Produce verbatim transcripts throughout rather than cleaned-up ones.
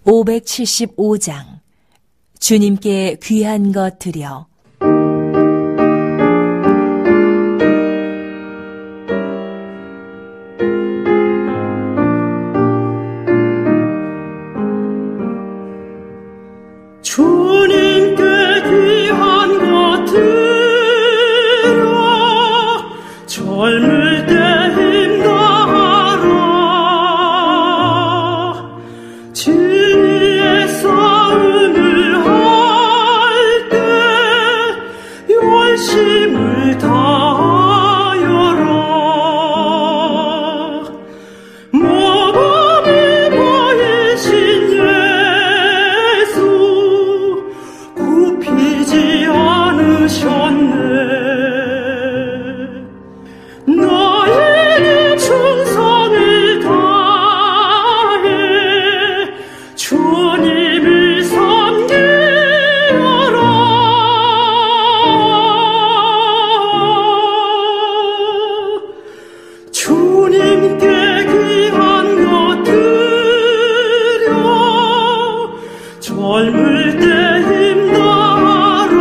오백칠십오 장 주님께 귀한 것 드려. 주님께 귀한 것 드려. 젊을 때 힘 다하라. 진리의 싸움을 할 때 열심을 다하여라. 모범이 보이신 예수 굽히지 않으셨네. 너희는 충성을 다해 주님을 섬기어라. 주님께 귀한 것 드려. 젊을 때 힘 다하라.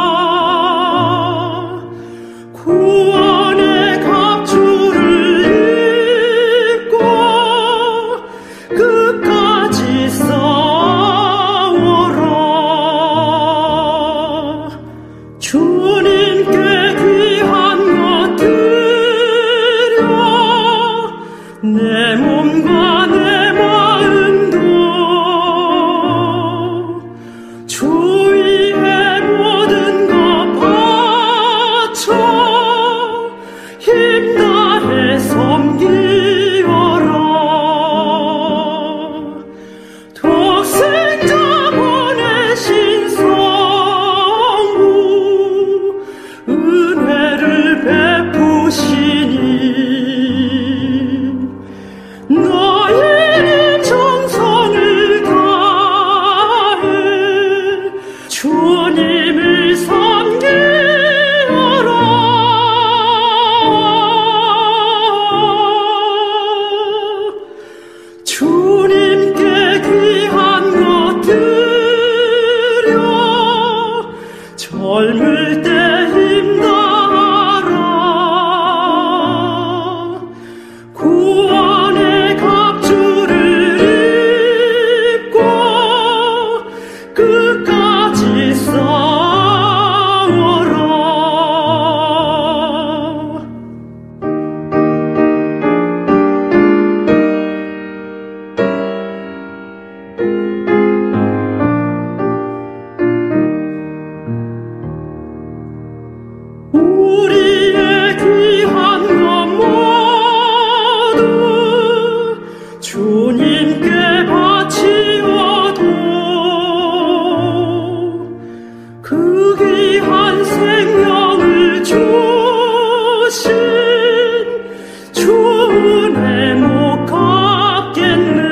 구원의 갑주를 입고 끝까지 싸워라. 주님께 귀한 것 드려. 내 몸과 내 마음도 주 위에 모든 것 바쳐 힘 다해 섬기어라. 독생자 보내신 성부 은혜를 베푸시니 너희는 정성을 다해 주님을 섬기어라. 주님께 귀한 것 드려. 젊을 때 힘 다하라. 구원의 갑주를 입고 끝까지 싸워라. 우리의 귀한 것 모두 주님께 바치어도 그 귀한 생명을 주신 주 은혜 못 갚겠네.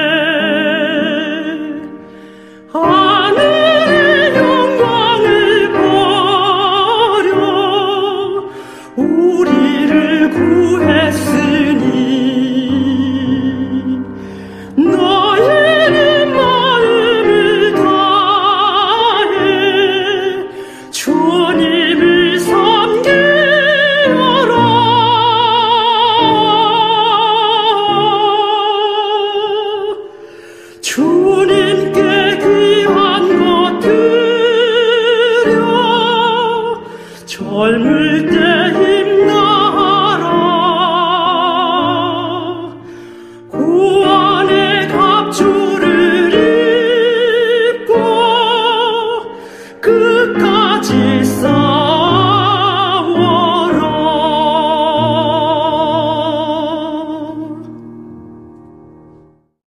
하늘의 영광을 버려 우리를 구했으니 너희는 마음을 다해 주님을 섬기어라. 주님께 귀한 것 드려. 젊을 때 힘